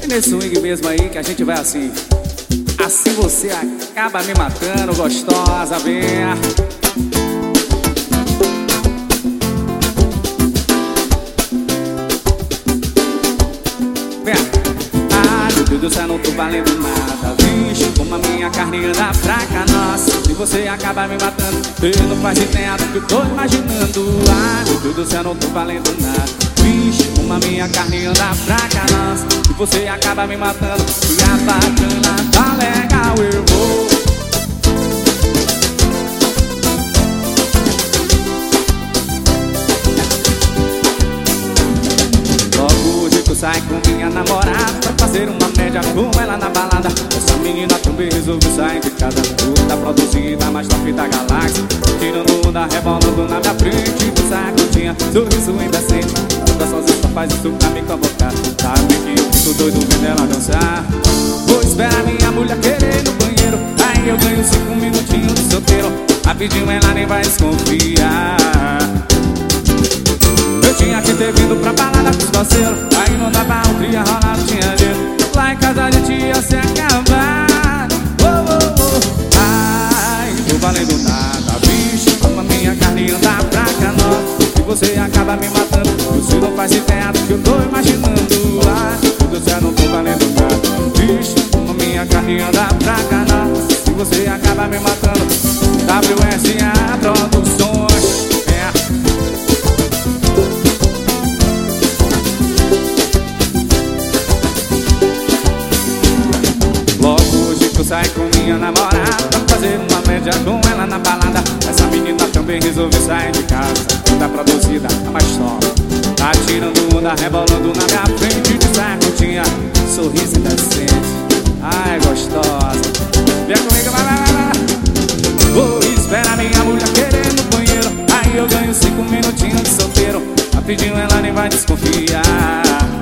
nesse swing mesmo aí que a gente vai assim. Assim você acaba me matando, gostosa, venha. Ai, meu Deus do céu, não tô valendo nada. Vixe, como a minha carne anda fraca, nossa. Se você acaba me matando, eu não faz ideia do que eu tô imaginando. Ai, meu Deus do céu, não tô valendo nada. Vixe, como a minha carne anda fraca, nossa. Se você acaba me matando, e a bacana tá legal, eu vou. Sai com minha namorada pra fazer uma média com ela na balada. Essa menina também resolveu sair de casa. Tudo tá produzida, mais top da galáxia. Tirando onda, rebolando na minha frente. Do sacotinha, sorriso indecente. Toda sozinha só faz isso pra me convocar. Sabe que eu fico doido vendo ela dançar. Vou esperar minha mulher querer no banheiro. Aí eu ganho 5 minutinhos de solteiro. Rapidinho ela nem vai desconfiar. Eu tinha que ter vindo pra balada com os parceiros. Aí não dava um tria, rolar, não tinha dinheiro. Lá em casa a gente ia se acabar. Ai, não tô valendo nada, bicho. Como a minha carne anda fraca, nossa. E você acaba me matando. Você não faz ideia do que eu tô imaginando. Ai, meu Deus do céu, não tô valendo nada, bicho. Como a minha carne anda fraca, nossa. E você acaba me matando. WSA Produções. Sai com minha namorada pra fazer uma média com ela na balada. Essa menina também resolveu sair de casa. Tá produzida, a mais top. Tá tirando onda, rebolando na minha frente. De sacotinha, sorriso indecente. Ai, gostosa. Vem comigo, vai. Vou esperar minha mulher querer no banheiro. Aí eu ganho 5 minutinhos de solteiro. Rapidinho ela nem vai desconfiar.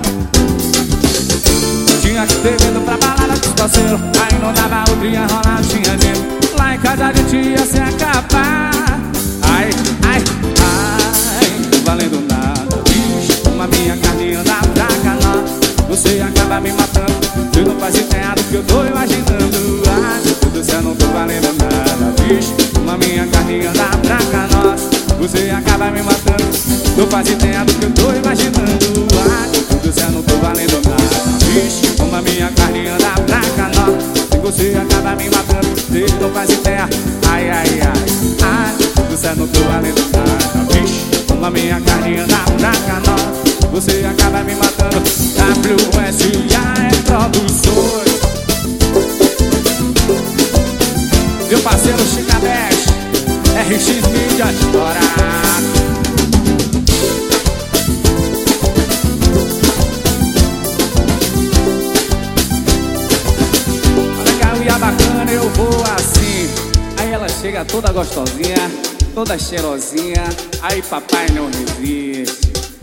Tinha que ter vindo pra balada com os parceiros. Aí não dava o dia, rolar, tinha dinheiro. Lá em casa a gente ia se acabar. Ai, ai, ai, não tô valendo nada, bicho. Como a minha carne anda fraca, nossa. Você acaba me matando. Eu não faz ideia do que eu tô imaginando. Ai, meu Deus do céu, não tô valendo nada, bicho. Como a minha carne anda fraca, nossa. Você acaba me matando. Não faz ideia do que eu tô imaginando. Ai, meu Deus do céu, não tô valendo nada, bicho. Como a minha carne anda fraca, nossa. Se você acaba me matando, você não faz ideia. Ai, ai, ai, ai, do céu, não tô valendo nada, bicho. Como a minha carne anda fraca, nossa. Você acaba me matando. WSA Produções. Meu parceiro Chica Dash, RX Mídia Estourado. Bacana, eu vou assim. Aí ela chega toda gostosinha, toda cheirosinha. Aí papai não resiste.